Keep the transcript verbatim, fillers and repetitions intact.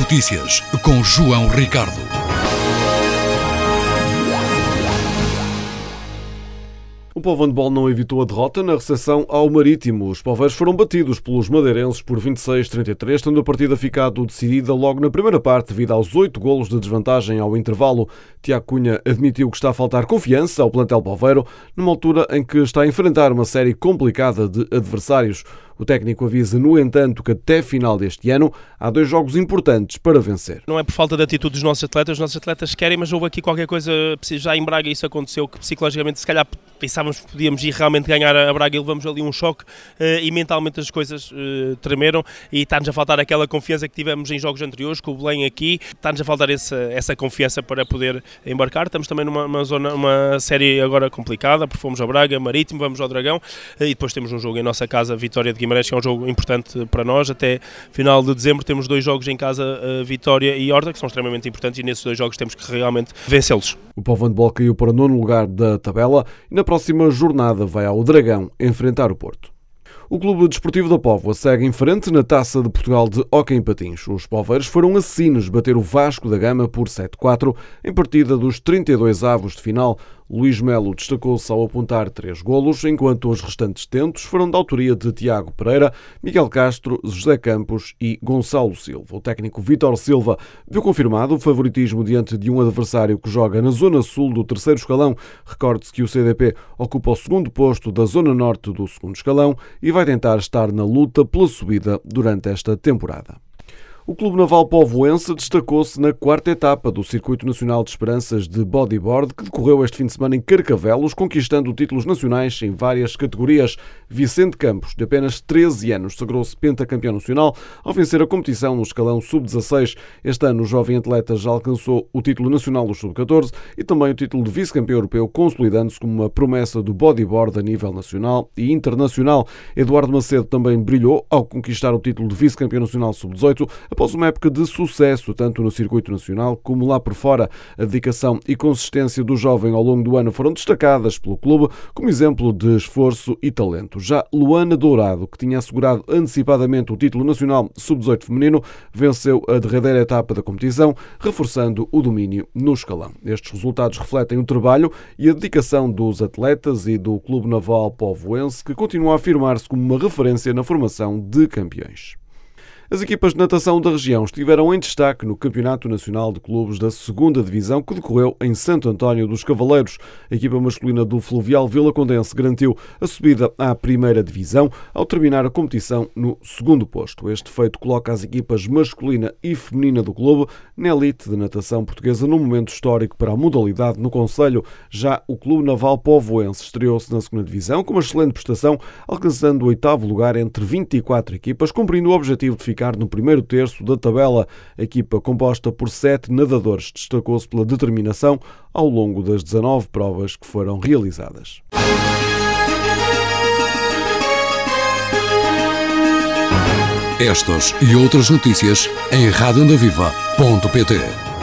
Notícias com João Ricardo. O Povo Handball não evitou a derrota na recepção ao Marítimo. Os poveiros foram batidos pelos madeirenses por vinte e seis a trinta e três, tendo a partida ficado decidida logo na primeira parte devido aos oito golos de desvantagem ao intervalo. Tiago Cunha admitiu que está a faltar confiança ao plantel poveiro, numa altura em que está a enfrentar uma série complicada de adversários. O técnico avisa, no entanto, que até final deste ano há dois jogos importantes para vencer. Não é por falta de atitude dos nossos atletas, os nossos atletas querem, mas houve aqui qualquer coisa, já em Braga isso aconteceu, que psicologicamente se calhar pensávamos que podíamos ir realmente ganhar a Braga e levamos ali um choque e mentalmente as coisas tremeram e está-nos a faltar aquela confiança que tivemos em jogos anteriores, com o Belém aqui, está-nos a faltar essa, essa confiança para poder embarcar. Estamos também numa uma zona, uma série agora complicada, porque fomos a Braga, Marítimo, vamos ao Dragão e depois temos um jogo em nossa casa, Vitória de Guimarães, que é um jogo importante para nós. Até final de dezembro temos dois jogos em casa, Vitória e Horta, que são extremamente importantes e nesses dois jogos temos que realmente vencê-los. O Povo Handball caiu para o nono lugar da tabela e na próxima jornada vai ao Dragão enfrentar o Porto. O Clube Desportivo da Póvoa segue em frente na Taça de Portugal de hóquei em patins. Os poveiros foram assassinos bater o Vasco da Gama por sete a quatro em partida dos trinta e dois avos de final. Luís Melo destacou-se ao apontar três golos, enquanto os restantes tentos foram da autoria de Tiago Pereira, Miguel Castro, José Campos e Gonçalo Silva. O técnico Vítor Silva viu confirmado o favoritismo diante de um adversário que joga na zona sul do terceiro escalão. Recorde-se que o C D P ocupa o segundo posto da zona norte do segundo escalão e vai tentar estar na luta pela subida durante esta temporada. O Clube Naval Povoense destacou-se na quarta etapa do Circuito Nacional de Esperanças de Bodyboard, que decorreu este fim de semana em Carcavelos, conquistando títulos nacionais em várias categorias. Vicente Campos, de apenas treze anos, sagrou-se pentacampeão nacional ao vencer a competição no escalão sub dezasseis. Este ano, o jovem atleta já alcançou o título nacional do sub catorze e também o título de vice-campeão europeu, consolidando-se como uma promessa do bodyboard a nível nacional e internacional. Eduardo Macedo também brilhou ao conquistar o título de vice-campeão nacional sub dezoito, após uma época de sucesso, tanto no circuito nacional como lá por fora. A dedicação e consistência do jovem ao longo do ano foram destacadas pelo clube como exemplo de esforço e talento. Já Luana Dourado, que tinha assegurado antecipadamente o título nacional sub dezoito feminino, venceu a derradeira etapa da competição, reforçando o domínio no escalão. Estes resultados refletem o trabalho e a dedicação dos atletas e do Clube Naval Povoense, que continua a afirmar-se como uma referência na formação de campeões. As equipas de natação da região estiveram em destaque no Campeonato Nacional de Clubes da segunda Divisão, que decorreu em Santo António dos Cavaleiros. A equipa masculina do Fluvial Vila Condense garantiu a subida à primeira divisão ao terminar a competição no segundo posto. Este feito coloca as equipas masculina e feminina do clube na elite de natação portuguesa num momento histórico para a modalidade no concelho. Já o Clube Naval Povoense estreou-se na segunda divisão com uma excelente prestação, alcançando o oitavo lugar entre vinte e quatro equipas, cumprindo o objetivo de ficar no primeiro terço da tabela. A equipa, composta por sete nadadores, destacou-se pela determinação ao longo das dezanove provas que foram realizadas. Estas e outras notícias em rádio onda viva ponto pt.